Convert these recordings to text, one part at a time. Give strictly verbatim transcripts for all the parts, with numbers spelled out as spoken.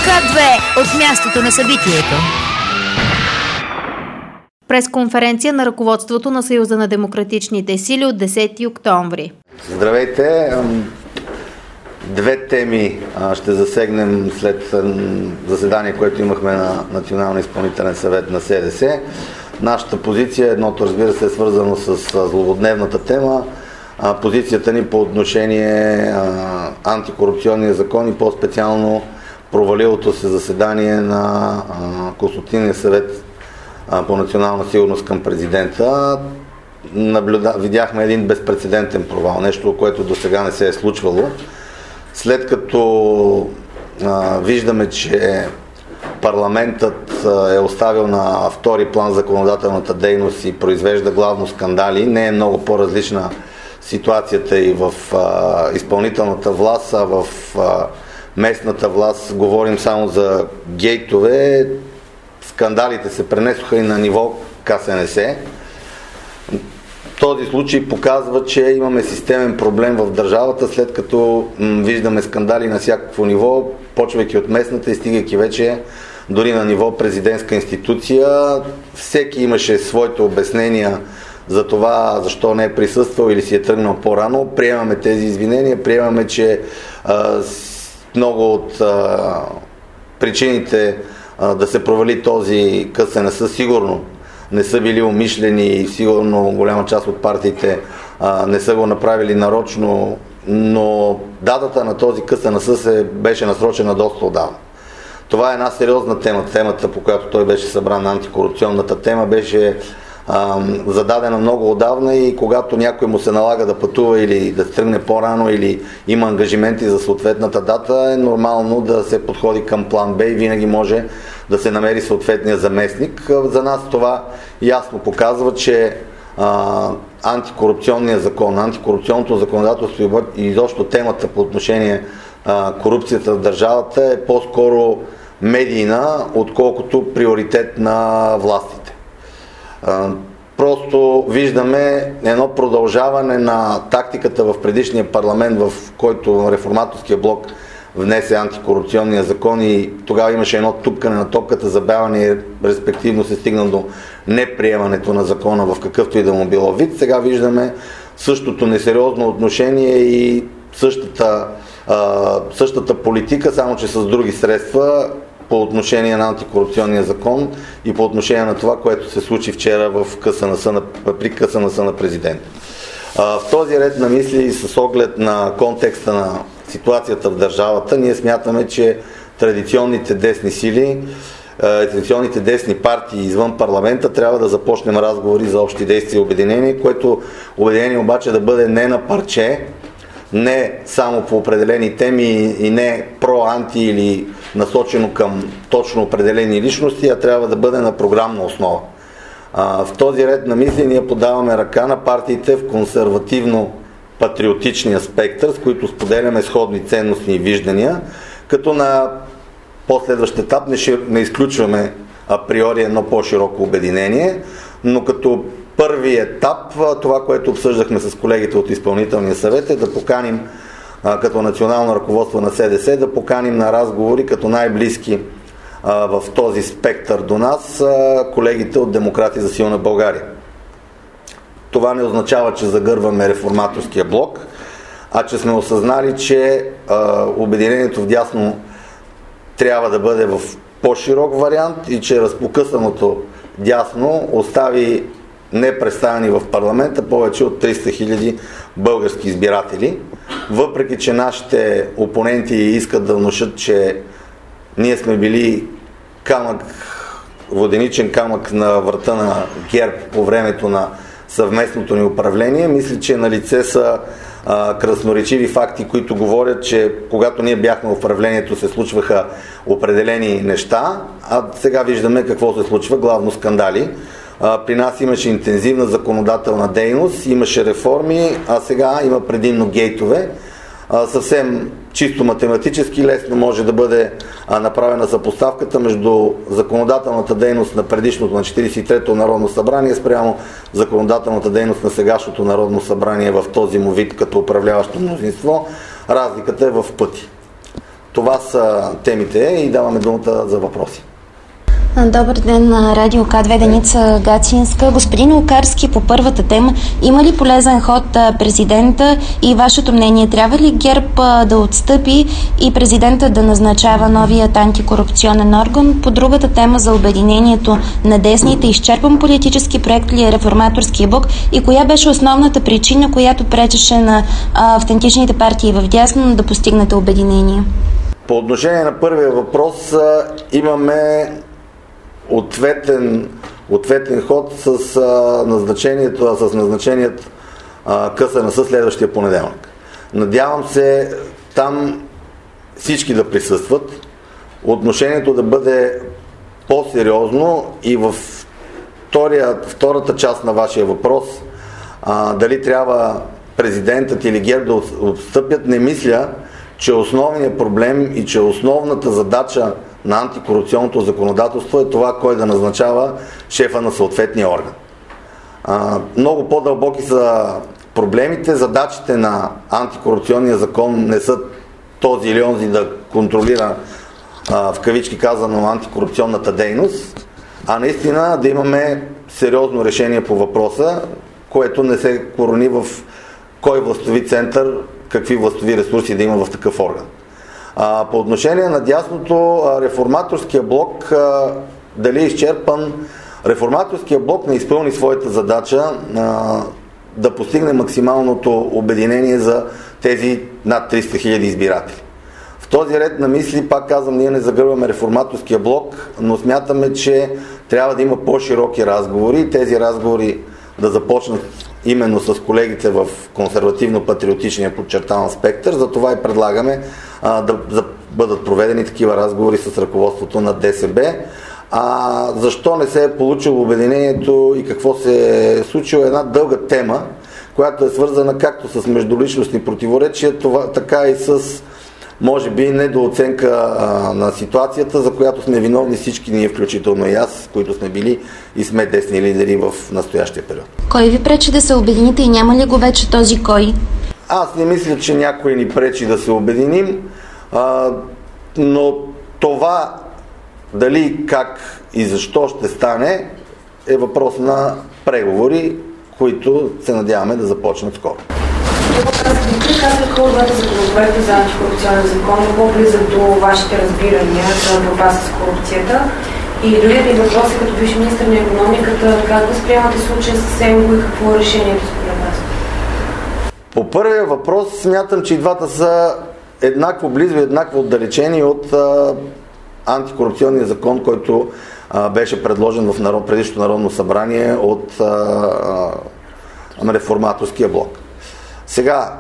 К две от мястото на събитието. Пресконференция на ръководството на Съюза на демократичните сили от десети октомври. Здравейте! Две теми ще засегнем след заседание, което имахме на Националния изпълнителен съвет на СДС. Нашата позиция, едното разбира се е свързано с злободневната тема, позицията ни по отношение антикорупционния закон и по-специално провалилото се заседание на Консултативния съвет по национална сигурност към президента. Наблюда... Видяхме един безпрецедентен провал, нещо, което до сега не се е случвало. След като а, виждаме, че парламентът а, е оставил на втори план законодателната дейност и произвежда главно скандали, не е много по-различна ситуацията и в а, изпълнителната власт, а в а, местната власт говорим само за гейтове. Скандалите се пренесоха и на ниво К С Н С. Този случай показва, че имаме системен проблем в държавата, след като м- виждаме скандали на всякакво ниво, почвайки от местната и стигайки вече дори на ниво президентска институция. Всеки имаше своите обяснения за това, защо не е присъствал или си е тръгнал по-рано. Приемаме тези извинения, приемаме, че а, много от а, причините а, да се провали този К С Н С сигурно не са били умишлени и сигурно голяма част от партиите а, не са го направили нарочно, но датата на този К С Н С се беше насрочена доста отдавна. Това е една сериозна тема. Темата, по която той беше събран, антикорупционната тема, беше а, зададена много отдавна и когато някой му се налага да пътува или да тръгне по-рано или има ангажименти за съответната дата, е нормално да се подходи към план Б и винаги може да се намери съответния заместник. За нас това ясно показва, че а, антикорупционният закон, антикорупционното законодателство и изобщо темата по отношение а, корупцията в държавата е по-скоро медийна, отколкото приоритет на властите. А, просто виждаме едно продължаване на тактиката в предишния парламент, в който реформаторския блок внесе антикорупционния закон и тогава имаше едно тупкане на топката, забавяне и респективно се стигна до неприемането на закона в какъвто и да му било вид. Сега виждаме същото несериозно отношение и същата, а, същата политика, само че с други средства по отношение на антикорупционния закон и по отношение на това, което се случи вчера в К С Н С на, при К С Н С на президента. А, в този ред на мисли и с оглед на контекста на ситуацията в държавата, ние смятаме, че традиционните десни сили, традиционните десни партии извън парламента трябва да започнем разговори за общи действия и обединение, което обединение обаче да бъде не на парче, не само по определени теми и не про-анти или насочено към точно определени личности, а трябва да бъде на програмна основа. В този ред на мисли ние подаваме ръка на партиите в консервативно патриотичния спектър, с които споделяме сходни ценностни и виждания, като на последващ етап не, шир... не изключваме априори едно по-широко обединение, но като първи етап, това, което обсъждахме с колегите от изпълнителния съвет, е да поканим а, като национално ръководство на С Д С, да поканим на разговори като най-близки а, в този спектър до нас а, колегите от Демократи за силна България. Това не означава, че загърваме реформаторския блок, а че сме осъзнали, че а, обединението вдясно трябва да бъде в по-широк вариант и че разпокъсаното дясно остави непредставени в парламента повече от триста хиляди български избиратели. Въпреки че нашите опоненти искат да внушат, че ние сме били камък, воденичен камък на врата на ГЕРБ по времето на съвместното ни управление, мисля, че на лице са а, красноречиви факти, които говорят, че когато ние бяхме в управлението се случваха определени неща, а сега виждаме какво се случва, главно скандали. А, при нас имаше интензивна законодателна дейност, имаше реформи, а сега има предимно гейтове. А, съвсем чисто математически лесно може да бъде а, направена съпоставката между законодателната дейност на предишното, на четиридесет и трето Народно събрание спрямо законодателната дейност на сегашното Народно събрание в този му вид като управляващо мнозинство. Разликата е в пъти. Това са темите и даваме думата за въпроси. Добър ден на Радио К две, Деница Гацинска. Господин Лукарски, по първата тема, има ли полезен ход президента и вашето мнение? Трябва ли ГЕРБ да отстъпи и президента да назначава новият антикорупционен орган? По другата тема за обединението на десните, изчерпан политически проект ли е Реформаторския блок и коя беше основната причина, която пречеше на а, автентичните партии в дясно да постигнете обединение? По отношение на първия въпрос имаме Ответен, ответен ход с а, назначението, с назначеният а, къса на със следващия понеделник. Надявам се там всички да присъстват, отношението да бъде по-сериозно и във втория, втората част на вашия въпрос, а, дали трябва президентът или ГЕРБ да отстъпят, не мисля, че основният проблем и че основната задача на антикорупционното законодателство е това, кой да назначава шефа на съответния орган. А, много по-дълбоки са проблемите, задачите на антикорупционния закон не са този или онзи да контролира а, в кавички казано антикорупционната дейност, а наистина да имаме сериозно решение по въпроса, което не се корони в кой властови център, какви властови ресурси да има в такъв орган. А, по отношение на дясното, реформаторския блок, а, дали е изчерпан, реформаторския блок не изпълни своята задача а, да постигне максималното обединение за тези над триста хиляди избиратели. В този ред на мисли, пак казвам, ние не загърбваме реформаторския блок, но смятаме, че трябва да има по-широки разговори. Тези разговори да започнат именно с колегите в консервативно-патриотичния подчертан спектър. Затова и предлагаме а, да, да бъдат проведени такива разговори с ръководството на ДСБ. А защо не се е получило обединението и какво се е случило, е една дълга тема, която е свързана както с междуличностни противоречия, това, така и с, може би, недооценка а, на ситуацията, за която сме виновни всички ние, включително и аз, които сме били и сме десни лидери в настоящия период. Кой ви пречи да се обедините и няма ли го вече този кой? Аз не мисля, че някой ни пречи да се обединим, а, но това дали, как и защо ще стане е въпрос на преговори, които се надяваме да започнат скоро. Вие казаха от двата законопроекта за антикорупционен закон, по-близък до вашите разбирания за борба с корупцията. И другият ми въпрос е, като бивш министър на икономиката, как възприемате случая с ЕМКО и какво е решението според вас? По първия въпрос смятам, че и двата са еднакво близо и еднакво отдалечени от а, антикорупционния закон, който а, беше предложен в народ, предишното Народно събрание от а, а, реформаторския блок. Сега,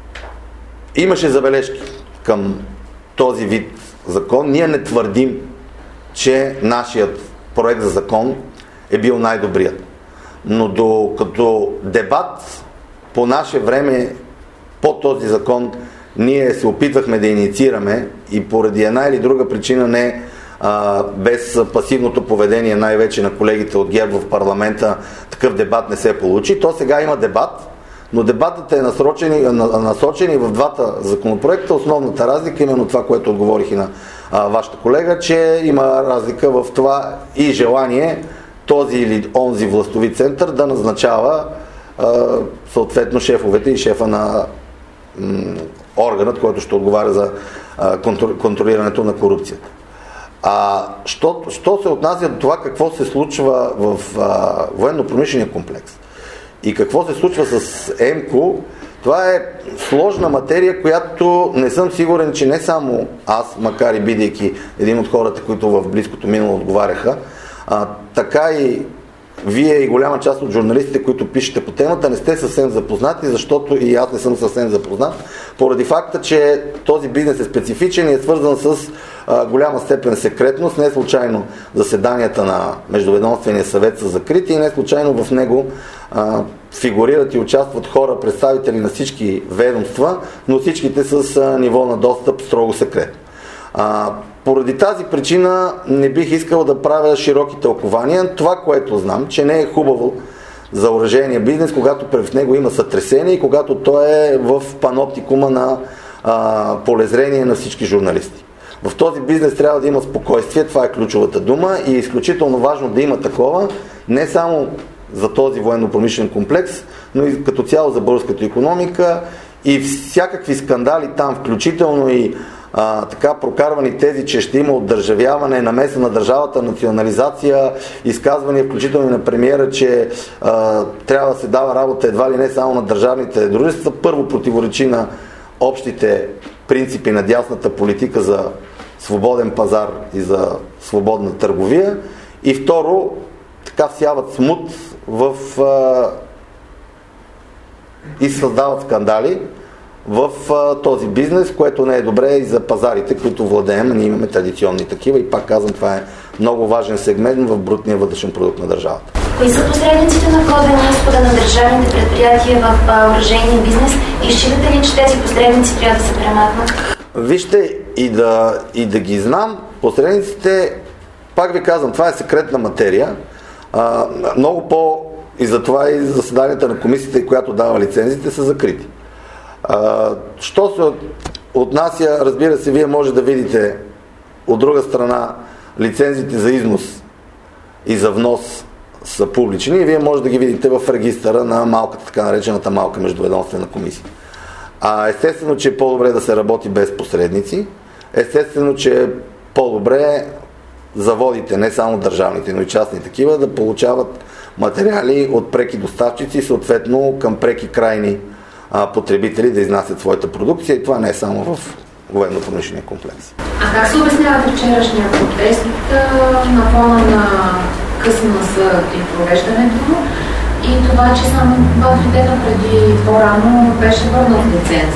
имаше забележки към този вид закон. Ние не твърдим, че нашият проект за закон е бил най-добрият. Но до, като дебат по наше време по този закон ние се опитвахме да инициираме и поради една или друга причина не а, без пасивното поведение най-вече на колегите от ГЕРБ в парламента такъв дебат не се получи. То сега има дебат, но дебатът е насочен, насочен и в двата законопроекта. Основната разлика, именно това, което отговорих и на а, вашата колега, че има разлика в това и желание този или онзи властови център да назначава а, съответно шефовете и шефа на м, органът, който ще отговаря за а, контр, контролирането на корупцията. А що, що се отнася до това какво се случва в а, военно-промишления комплекс и какво се случва с ЕМКО, това е сложна материя, която не съм сигурен, че не само аз, макар и бидейки един от хората, които в близкото минало отговаряха, а, така и вие и голяма част от журналистите, които пишете по темата, не сте съвсем запознати, защото и аз не съм съвсем запознат, поради факта, че този бизнес е специфичен и е свързан с а, голяма степен секретност. Не случайно заседанията на Междуведомствения съвет са закрити и не случайно в него а, фигурират и участват хора, представители на всички ведомства, но всичките с а, ниво на достъп строго секретно. А, поради тази причина не бих искал да правя широки тълкования. Това, което знам, че не е хубаво за оръжейния бизнес, когато в него има сътресение и когато той е в паноптикума на а, полезрение на всички журналисти. В този бизнес трябва да има спокойствие, това е ключовата дума и е изключително важно да има такова, не само за този военно-промишлен комплекс, но и като цяло за българската икономика и всякакви скандали там, включително и а, така прокарвани тези, че ще има отдържавяване, намеса на държавата, национализация, изказвания, включително и на премиера, че а, трябва да се дава работа едва ли не само на държавните дружества, първо противоречи на общите принципи на дясната политика за свободен пазар и за свободна търговия и второ, така всяват смут в а, и създават скандали в а, този бизнес, което не е добре и за пазарите, които владеем, ние имаме традиционни такива и пак казвам, това е много важен сегмент в брутния вътрешен продукт на държавата. Кои са посредниците на хода на изхода на държавните предприятия в оръжейния бизнес и считате ли, че тези посредници трябва да се премахнат? Вижте, и да, и да ги знам, посредниците, пак ви казвам, това е секретна материя, а, много по- и затова и заседанията на комисията, която дава лицензите, са закрити. А, що се отнася, разбира се, вие може да видите от друга страна лицензите за износ и за внос са публични и вие може да ги видите в регистъра на малката, така наречената малка междуведомствена комисия. А естествено, че е по-добре да се работи без посредници, естествено, че е по-добре заводите, не само държавните, но и частни такива, да получават материали от преки доставчици и съответно към преки крайни а, потребители да изнасят своята продукция и това не е само в военно-промишления комплекс. А как се обяснявате вчерашния протест на фона на късна за и провеждането му и това, че само два-три дена преди по-рано беше върнат лиценз?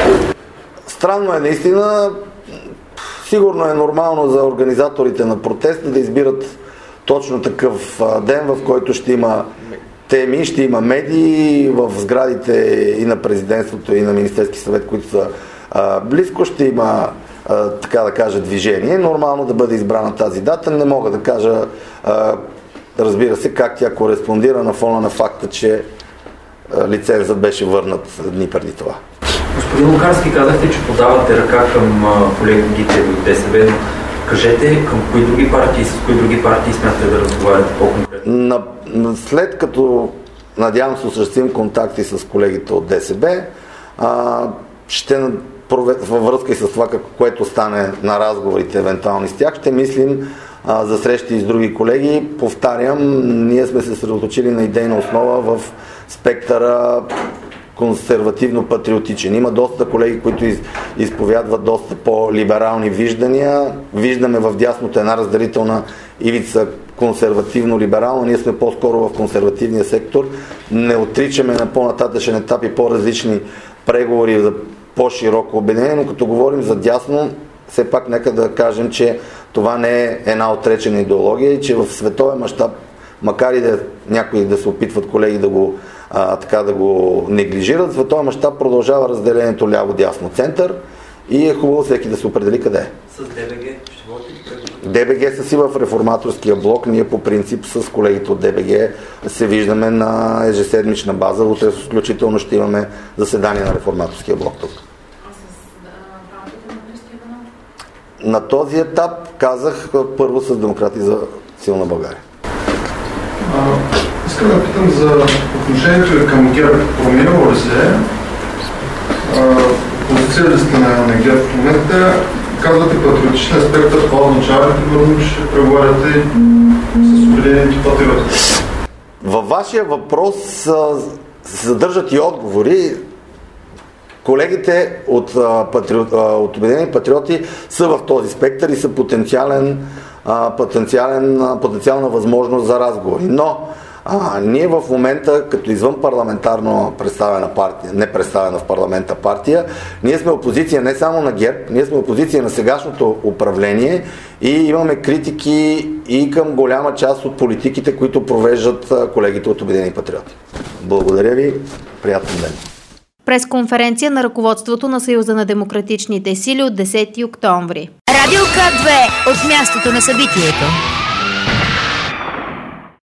Странно е наистина. Сигурно е нормално за организаторите на протеста да избират точно такъв ден, в който ще има теми, ще има медии в сградите и на президентството, и на Министерски съвет, които са а, близко, ще има а, така да кажа движение. Нормално да бъде избрана тази дата. Не мога да кажа, а, разбира се, как тя кореспондира на фона на факта, че а, лицензът беше върнат дни преди това. Господин Лукарски, казахте, че подавате ръка към колегите от ДСБ, но кажете към кои други партии, с кои други партии смятате да разговаряте по-конкретно? На, след като надявам се осъществим контакти с колегите от ДСБ, а, ще във връзка и с това, което стане на разговорите евентуални с тях, ще мислим а, за срещи и с други колеги. Повтарям, ние сме се съсредоточили на идейна основа в спектъра консервативно-патриотичен. Има доста колеги, които из, изповядват доста по-либерални виждания. Виждаме в дясното една разделителна ивица консервативно-либерално. Ние сме по-скоро в консервативния сектор. Не отричаме на по-нататъчен етап и по-различни преговори за по-широко обединение, но като говорим за дясно, все пак нека да кажем, че това не е една отречена идеология и че в световен мащаб, макар и да някои да се опитват колеги да го А, така да го неглижират. В този мащаб продължава разделението ляво-дясно-център и е хубаво всеки да се определи къде е. С ДБГ ще водите ли? ДБГ са си в реформаторския блок. Ние по принцип с колегите от ДБГ се виждаме на ежеседмична база. Утре включително ще имаме заседание на реформаторския блок тук. А с рамките на Христо Иванов? На този етап казах първо с Демократи за силна България. Искам да питам за отношението към ГЕРБ. Променило ли се? Позиция ли сте на ГЕРБ в момента? Казвате патриотичен аспект, това означава ли примерно, че преговаряте с Обединените патриоти? Във вашия въпрос се съдържат и отговори. Колегите от, патриот, от Обединени патриоти са в този спектър и са потенциален, потенциален, потенциална възможност за разговори. Но а, ние в момента, като извън парламентарно представена партия, не представена в парламента партия, ние сме опозиция не само на ГЕРБ, ние сме опозиция на сегашното управление и имаме критики и към голяма част от политиките, които провеждат колегите от Обединени патриоти. Благодаря ви, приятен ден. Пресконференция на ръководството на Съюза на демократичните сили от десети октомври. Радио К две от мястото на събитието.